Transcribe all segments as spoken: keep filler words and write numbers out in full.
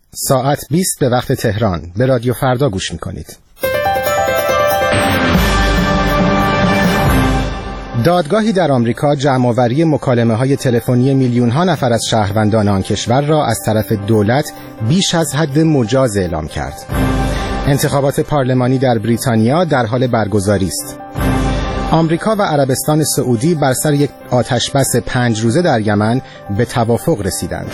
ساعت بیست به وقت تهران. به رادیو فردا گوش میکنید. دادگاهی در آمریکا جمع‌آوری مکالمه‌های تلفنی میلیون‌ها نفر از شهروندان آن کشور را از طرف دولت بیش از حد مجاز اعلام کرد. انتخابات پارلمانی در بریتانیا در حال برگزاری است. آمریکا و عربستان سعودی بر سر یک آتشبس پنج روزه در یمن به توافق رسیدند.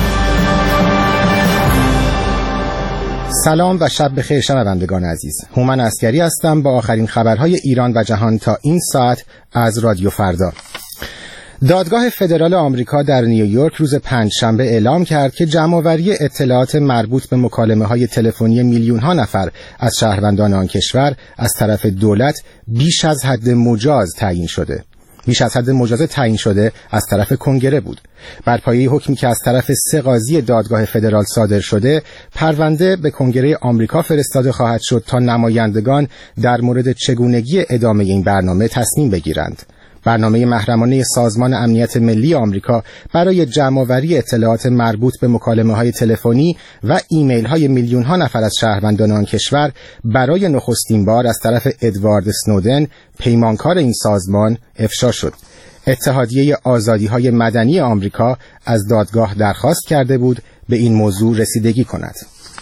سلام و شب بخیر شنوندگان عزیز. هومن عسکری هستم با آخرین خبرهای ایران و جهان تا این ساعت از رادیو فردا. دادگاه فدرال آمریکا در نیویورک روز پنجشنبه اعلام کرد که جمع‌آوری اطلاعات مربوط به مکالمه‌های تلفنی میلیون‌ها نفر از شهروندان آن کشور از طرف دولت بیش از حد مجاز تعیین شده. بیش از حد مجاز تعیین شده از طرف کنگره بود. بر پایه حکمی که از طرف سه قاضی دادگاه فدرال صادر شده، پرونده به کنگره آمریکا فرستاده خواهد شد تا نمایندگان در مورد چگونگی ادامه این برنامه تصمیم بگیرند. برنامه محرمانه سازمان امنیت ملی آمریکا برای جمع‌آوری اطلاعات مربوط به مکالمه‌های تلفنی و ایمیل‌های میلیون‌ها نفر از شهروندان آن کشور برای نخستین بار از طرف ادوارد اسنودن، پیمانکار این سازمان، افشا شد. اتحادیه آزادی‌های مدنی آمریکا از دادگاه درخواست کرده بود به این موضوع رسیدگی کند.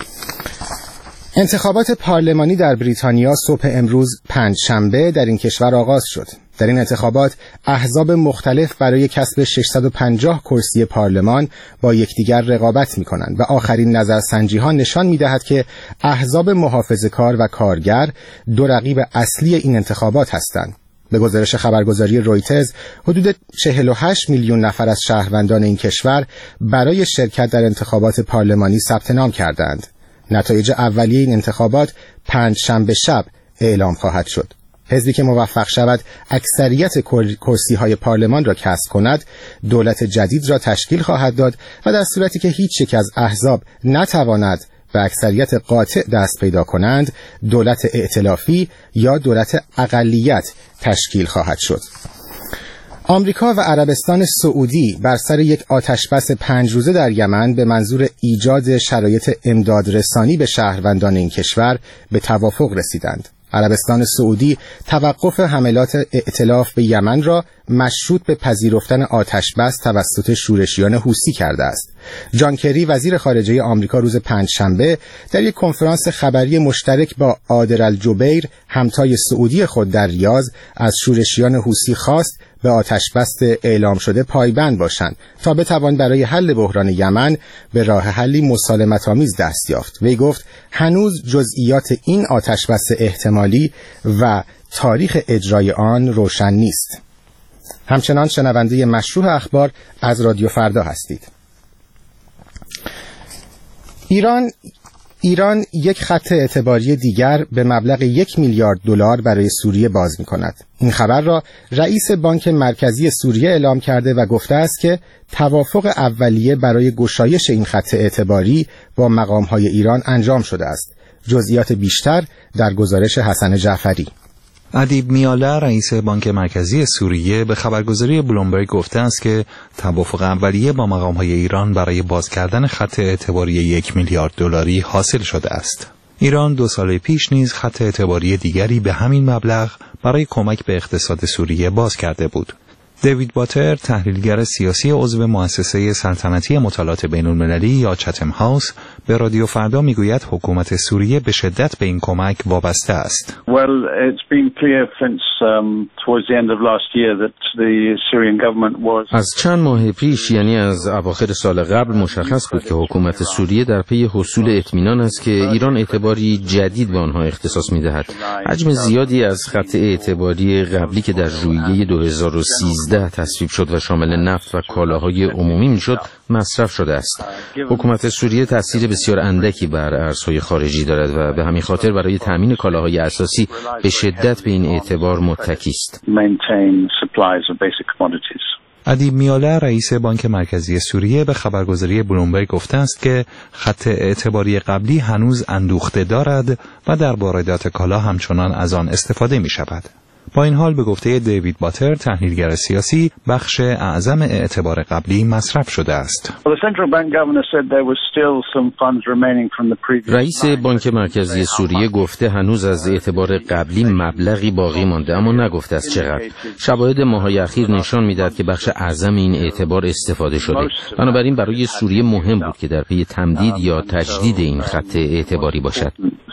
انتخابات پارلمانی در بریتانیا صبح امروز پنجشنبه در این کشور آغاز شد. در این انتخابات احزاب مختلف برای کسب ششصد و پنجاه کرسی پارلمان با یکدیگر رقابت می‌کنند و آخرین نظرسنجی‌ها نشان می‌دهد که احزاب محافظه‌کار و کارگر دو رقیب اصلی این انتخابات هستند. به گزارش خبرگزاری رویترز، حدود چهل و هشت میلیون نفر از شهروندان این کشور برای شرکت در انتخابات پارلمانی ثبت نام کردند. نتایج اولیه این انتخابات پنجشنبه شب اعلام خواهد شد. حزبی که موفق شود اکثریت کرسی‌های پارلمان را کسب کند، دولت جدید را تشکیل خواهد داد و در صورتی که هیچ یک از احزاب نتواند به اکثریت قاطع دست پیدا کنند، دولت ائتلافی یا دولت اقلیت تشکیل خواهد شد. آمریکا و عربستان سعودی بر سر یک آتشبس پنج روزه در یمن به منظور ایجاد شرایط امدادرسانی به شهروندان این کشور به توافق رسیدند. عربستان سعودی توقف حملات ائتلاف به یمن را مشروط به پذیرفتن آتشبس توسط شورشیان حوثی کرده است. جان کری وزیر خارجه آمریکا روز پنجشنبه در یک کنفرانس خبری مشترک با عادل الجبیر همتای سعودی خود در ریاض از شورشیان حوثی خواست به آتشبس اعلام شده پایبند باشند تا بتوان برای حل بحران یمن به راه حلی مسالمت‌آمیز دست یافت. وی گفت هنوز جزئیات این آتشبس احتمالی و تاریخ اجرای آن روشن نیست. همچنان شنونده مشروع اخبار از رادیو فردا هستید. ایران ایران یک خط اعتباری دیگر به مبلغ یک میلیارد دلار برای سوریه باز می‌کند. این خبر را رئیس بانک مرکزی سوریه اعلام کرده و گفته است که توافق اولیه برای گشایش این خط اعتباری با مقام‌های ایران انجام شده است. جزئیات بیشتر در گزارش حسن جعفری. ادیب میاله رئیس بانک مرکزی سوریه به خبرگزاری بلومبرگ گفته است که توافق اولیه با مقام‌های ایران برای باز کردن خط اعتباری یک میلیارد دلاری حاصل شده است. ایران دو سال پیش نیز خط اعتباری دیگری به همین مبلغ برای کمک به اقتصاد سوریه باز کرده بود. دیوید باتر، تحلیلگر سیاسی عضو مؤسسه سلطنتی مطالعات بین‌المللی یا چتم هاوس، به رادیو فردا میگوید حکومت سوریه به شدت به این کمک وابسته است. Well, it's been clear since um, towards the end of last year that the Syrian government was از چند ماه پیش، یعنی از اواخر سال قبل، مشخص بود که حکومت سوریه در پی حصول اطمینان است که ایران اعتباری جدید به آنها اختصاص می‌دهد. حجم زیادی از خط اعتباری قبلی که در ژوئیه دو هزار و سیزده تصویب شد و شامل نفت و کالاهای عمومی میشد مصرف شده است. حکومت سوریه تاثیر بسیار اندکی بر ارزهای خارجی دارد و به همین خاطر برای تامین کالاهای اساسی به شدت به این اعتبار متکی است. ادیب میاله رئیس بانک مرکزی سوریه به خبرگزاری بلومبرگ گفته است که خط اعتباری قبلی هنوز اندوخته دارد و در واردات کالا همچنان از آن استفاده می شود. با این حال به گفته دیوید باتر تحلیلگر سیاسی، بخش اعظم اعتبار قبلی مصرف شده است. رئیس بانک مرکزی سوریه گفته هنوز از اعتبار قبلی مبلغی باقی مانده، اما نگفته از چقدر. شواهد ماه‌های اخیر نشان می‌دهد که بخش اعظم این اعتبار استفاده شده. بنابراین برای سوریه مهم بود که در پی تمدید یا تجدید این خط اعتباری باشد.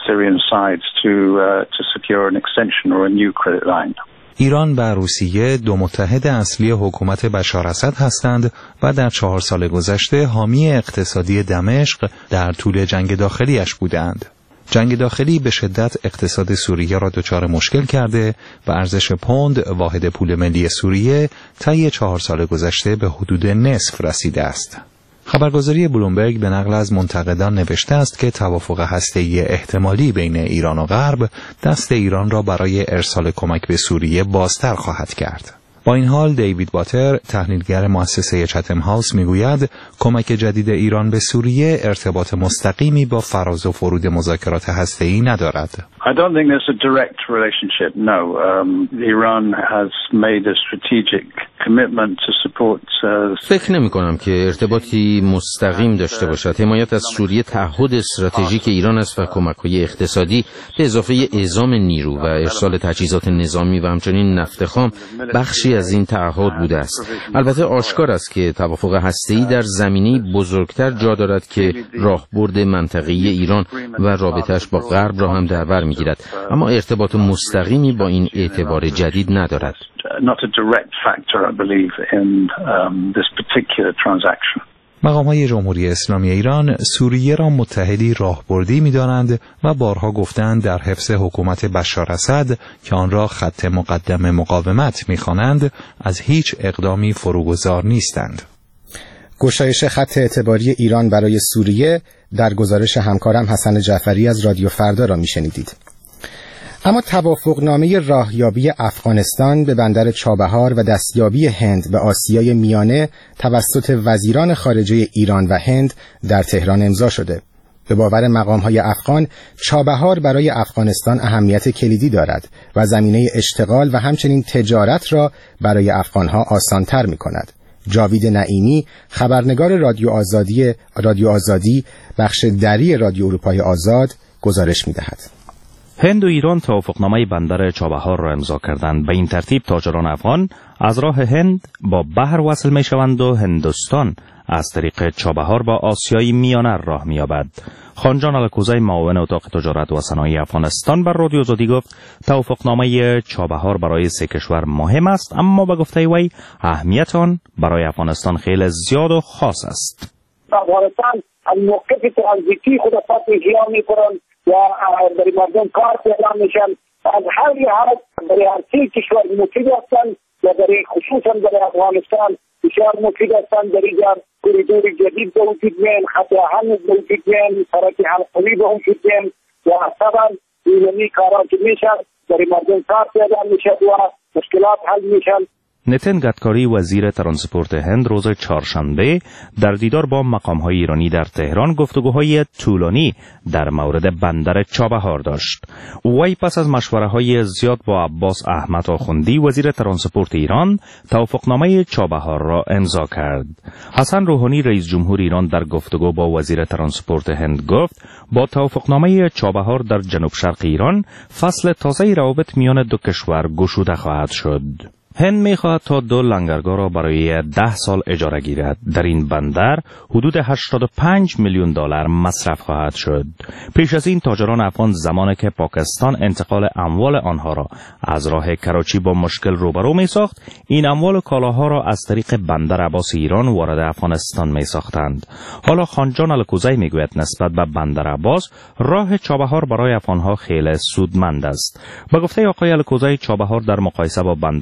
ایران و روسیه دو متحد اصلی حکومت بشار اسد هستند و در چهار سال گذشته حامی اقتصادی دمشق در طول جنگ داخلیش بودند. جنگ داخلی به شدت اقتصاد سوریه را دچار مشکل کرده و ارزش پوند واحد پول ملی سوریه طی چهار سال گذشته به حدود نصف رسیده است. خبرگزاری بلومبرگ به نقل از منتقدان نوشته است که توافق هسته‌ای احتمالی بین ایران و غرب دست ایران را برای ارسال کمک به سوریه بازتر خواهد کرد. با این حال دیوید باتر تحلیلگر مؤسسه چتم هاوس میگوید کمک جدید ایران به سوریه ارتباط مستقیمی با فراز و فرود مذاکرات هسته‌ای ندارد. I don't think there's a direct relationship. No, um, Iran has made a strategic commitment to support. Uh, فکر نمی کنم که ارتباطی مستقیم داشته باشد. حمایت از سوریه تعهد استراتژیک ایران است و کمک‌های اقتصادی به اضافه اعزام نیرو و ارسال تجهیزات نظامی و همچنین نفت خام بخشی از این تعهد بوده است. البته آشکار است که توافق هسته‌ای در زمینه‌ای بزرگتر جا دارد که راهبرد منطقه‌ای ایران و رابطه‌اش با غرب را هم در بر می‌گیرد، اما ارتباط مستقیمی با این اعتبار جدید ندارد. مقام‌های جمهوری اسلامی ایران سوریه را متحدی راهبردی می‌دانند و بارها گفتند در حفظ حکومت بشار اسد که آن را خط مقدم مقاومت می‌خوانند از هیچ اقدامی فروگذار نیستند. گشایش خط اعتباری ایران برای سوریه در گزارش همکارم حسن جعفری از رادیو فردا را می‌شنیدید. اما توافقنامه راهیابی افغانستان به بندر چابهار و دستیابی هند به آسیای میانه توسط وزیران خارجه ایران و هند در تهران امضا شده. به باور مقام‌های افغان، چابهار برای افغانستان اهمیت کلیدی دارد و زمینه اشتغال و همچنین تجارت را برای افغان‌ها آسان‌تر می‌کند. جاوید نعیمی، خبرنگار رادیو آزادی رادیو آزادی بخش دری رادیو اروپای آزاد گزارش می‌دهد. هند و ایران توافقنامه بندر چابهار را امضا کردند. به این ترتیب تاجران افغان از راه هند با بحر وصل می شوند و هندوستان از طریق چابهار با آسیای میانه راه می یابد. خانجان الکوزی، معاون اتاق تجارت و صنایع افغانستان، بر رادیو آزادی گفت توافقنامه چابهار برای سه کشور مهم است، اما به گفته وی اهمیت آن برای افغانستان خیلی زیاد و خاص است. افغانستان از موقف ترانزیتی خود پس اجرا می کنند و برای مردم کار پیدا میشن. از هر جهت برای هر سه کشور مفید هستند و برای خصوصا برای افغانستان بسیار مفید هستند. در اینجا کوریدور جدید به وجود میان، خط آهن به وجود میان، سرک حلقوی به وجود میان و طبعا ایرانی کارا که میشن برای مردم کار پیدا میشد و مشکلات حل میشن. نتن گدکاری، وزیر ترانسپورت هند، روز چهارشنبه در دیدار با مقام‌های ایرانی در تهران گفتگوهای طولانی در مورد بندر چابهار داشت. وی پس از مشوره‌های زیاد با عباس احمد آخوندی، وزیر ترانسپورت ایران، توافقنامه چابهار را امضا کرد. حسن روحانی، رئیس جمهور ایران، در گفتگو با وزیر ترانسپورت هند گفت با توافقنامه چابهار در جنوب شرق ایران فصل تازه روابط میان دو کشور گشوده خواهد شد. هند می‌خواهد تا دو لنگرگاه را برای ده سال اجاره گیرد. در این بندر حدود هشتاد و پنج میلیون دلار مصرف خواهد شد. پیش از این تاجران افغان زمانی که پاکستان انتقال اموال آنها را از راه کراچی با مشکل روبرو می‌ساخت، این اموال و کالاها را از طریق بندر عباس ایران وارد افغانستان می‌ساختند. حالا خانجان الکوزی میگوید نسبت به بندر عباس راه چابهار برای افغانها خیلی سودمند است. با گفته آقای الکوزی، چابهار در مقایسه با بندر عباس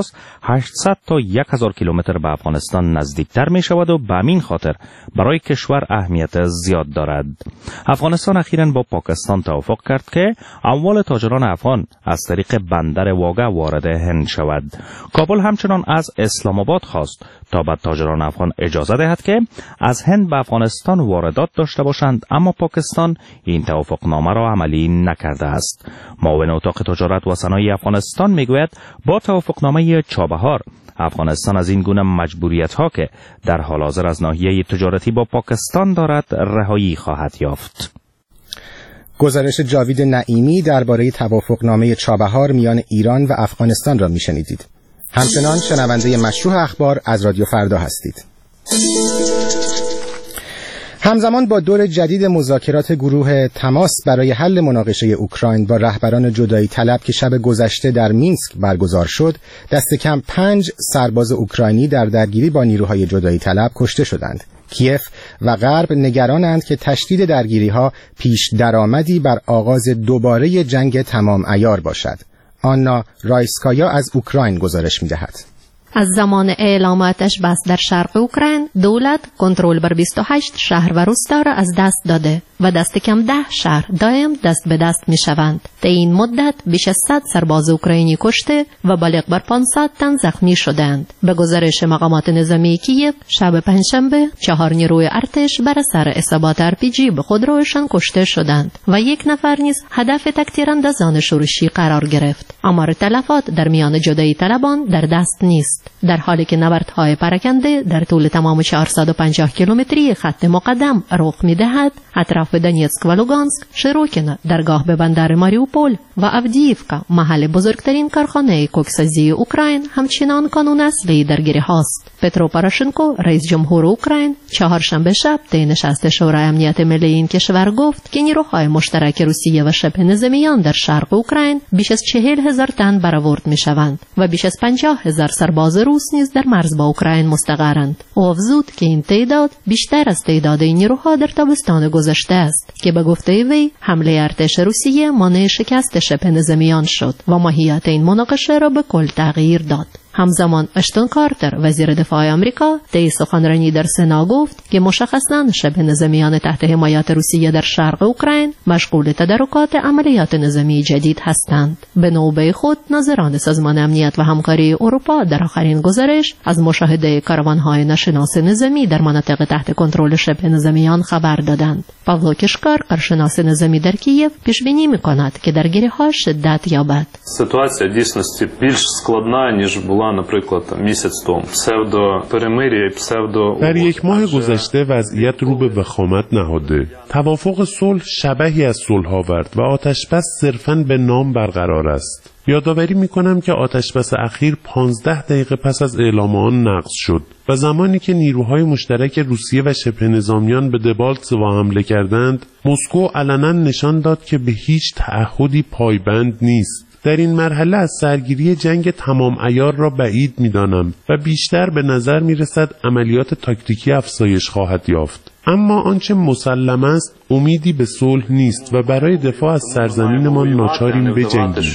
سپس هشتصد تا هزار کیلومتر به افغانستان نزدیکتر می شود و به همین خاطر برای کشور اهمیت زیاد دارد. افغانستان اخیراً با پاکستان توافق کرد که اموال تاجران افغان از طریق بندر واگه وارد هند شود. کابل همچنان از اسلام آباد خواست تا به تاجران افغان اجازه دهد که از هند به افغانستان واردات داشته باشند، اما پاکستان این توافقنامه را عملی نکرده است. معاون اتاق تجارت و صنایع افغانستان میگوید با توافقنامه چابهار افغانستان از این گونه مجبوریت ها که در حال حاضر از ناحیه تجارتی با پاکستان دارد رهایی خواهد یافت. گزارش جاوید نعیمی درباره توافقنامه چابهار میان ایران و افغانستان را میشنیدید. همچنان شنونده مشروع اخبار از رادیو فردا هستید. همزمان با دور جدید مذاکرات گروه تماس برای حل مناقشه اوکراین با رهبران جدایی طلب که شب گذشته در مینسک برگزار شد، دست کم پنج سرباز اوکراینی در درگیری با نیروهای جدایی طلب کشته شدند. کیف و غرب نگرانند که تشدید درگیری‌ها پیش درآمدی بر آغاز دوباره جنگ تمام عیار باشد. آنا رایسکایا از اوکراین گزارش می‌دهد. از زمان اعلام آتش بس در شرق اوکراین، دولت کنترل بر بیست و هشت شهر و روستا را از دست داده و دست کم ده شهر دائم دست به دست می شوند. در این مدت بیش از صد سرباز اوکراینی کشته و بالغ بر پانصد تن زخمی شدند. به گزارش مقامات نظامی کیف، شب پنجشنبه چهار نیروی ارتش بر اثر اصابات ار پی جی به خودرویشان کشته شدند و یک نفر نیز هدف تکتیراندازان شورشی قرار گرفت. آمار تلفات در میان جدایی طلبان در دست نیست، در حالی که نبردهای پراکنده در طول تمام چهارصد و پنجاه کیلومتری خط مقدم رخ می‌دهد. اطراف دونیتسک و لوگانسک، شیروکین درگاه به بندر ماریوپول و افدییفکا محل بزرگترین کارخانه کوکسازی اوکراین همچنان کانون اصلی درگیری هاست. پترو پوراشنکو رئیس جمهور اوکراین چهارشنبه شب طی نشست شورای امنیت ملی این کشور گفت که نیروهای مشترک روسیه و شبه نظامیان در شرق اوکراین بیش از چهل هزار تن برآورد می‌شوند و بیش از پنجاه هزار سرباز روس نیز در مرز با اوکراین مستقرند. او افزود که این تعداد بیشتر از تعداد این نیروها در تابستان گذشته است که به گفته وی حمله ارتش روسیه مانع شکست شبه نظامیان شد و ماهیت این مناقشه را به کل تغییر داد. همزمان اشتون کارتر وزیر دفاع آمریکا طی سخنرانی در سنا گفت که مشخصاً شبه نظامیان تحت حمایت روسیه در شرق اوکراین مشغول تدارکات عملیات نظامی جدید هستند. به نوبه خود ناظران سازمان امنیت و همکاری اروپا در آخرین گزارش از مشاهده کاروان‌های ناشناس نظامی در مناطق تحت کنترل شبه نظامیان خبر دادند. پاولو کشکار، کارشناس نظامی در کیف، پیش بینی می‌کند که درگیری‌ها شدت یابد. Ситуація в дійсності більш складна, ніж була, наприклад, місяць тому. Псевдоперемир'я і псевдо... در یک ماه گذشته وضعیت رو به وخامت نهاده. توافق صلح شبحی از صلح آورد و آتشبس صرفاً به نام برقرار است. یادآوری می‌کنم که آتشبس اخیر پانزده دقیقه پس از اعلام آن نقض شد و زمانی که نیروهای مشترک روسیه و شبه نظامیان به دبالتس حمله کردند، مسکو علنا نشان داد که به هیچ تعهدی پایبند نیست. در این مرحله از سرگیری جنگ تمام عیار را بعید می‌دانم و بیشتر به نظر می‌رسد عملیات تاکتیکی افزایش خواهد یافت. اما آنچه مسلم است امیدی به صلح نیست و برای دفاع از سرزمینمان ناچاریم بجنگیم.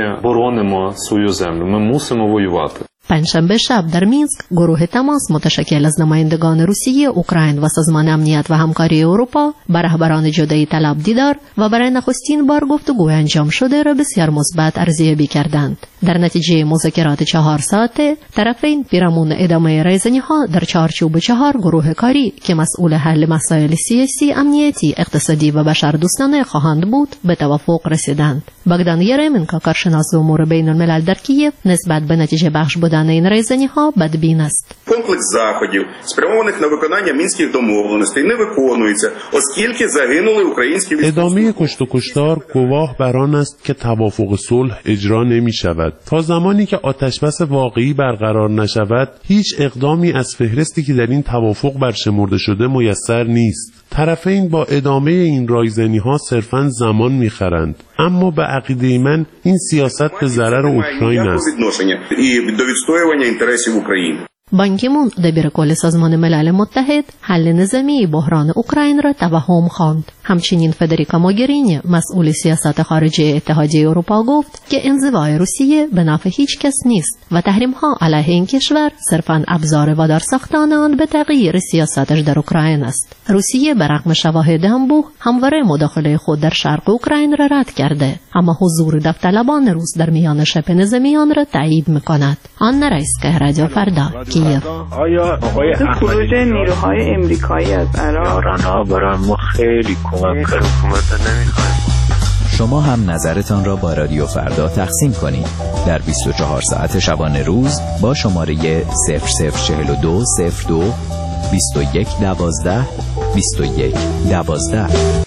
پنجشنبه شب در مینسک گروه تماس متشکل از نمایندگان روسیه، اوکراین و سازمان امنیت و همکاری اروپا با رهبران جدایی طلب دیدار و برای نخستین بار گفتگو انجام شده را بسیار مثبت ارزیابی کردند. در نتیجه مذاکرات چهار ساعته طرفین پیرامون ادامه رایزنی‌ها در چارچوب چهار گروه کاری که مسئول حل مسائل سیاسی، امنیتی، اقتصادی و بشردوستانه خواهند بود به توافق رسیدند. بogdan یرمنکو، کارشناس امور بین الملل در کیف، نسبت به نتیجه بخش بودن این رایزنی‌ها بدبین است. Комплекс заходів, спрямованих на виконання мінських домовленостей, не виконується, оскільки загинули українські військові. ادامه کشت و کشتار گواه بر آن است که توافق صلح اجرا نمی شود. تا زمانی که آتشبس واقعی برقرار نشود، هیچ اقدامی از فهرستی که در این توافق برشمرده شده میسر نیست. طرفین با ادامه این رایزنی‌ها صرفاً زمان می‌خرند، اما به عقیده من این سیاست به ضرر اوکراین است. بان کی مون دبیر کل سازمان ملل متحد حل نظامی بحران اوکراین را توهم خواند. همچنین فدریکا موگرینی مسئول سیاست خارجی اتحادیه اروپا گفت که انزوای روسیه به نفع هیچ کس نیست و تحریم ها علیه این کشور صرفاً ابزار وادار ساختن آن به تغییر سیاستش در اوکراین است. روسیه به رغم شواهد انبوه همواره مداخله خود در شرق اوکراین را رد کرده، اما حضور داوطلبان روس در میان شبه نظامیان را تایید می‌کند. آن رئیس که رادیو فردا کیف. آیا آقای خروج نیروهای امریکایی از عراق برای ما خیلی کمک کرد. حکومت نمی‌خوایم. شما هم نظرتان را با رادیو فردا تقسیم کنید در بیست و چهار ساعت شبانه روز با شماره صفر صفر چهل و دو صفر دو بیست و یک دوازده بیست و یک دوازده.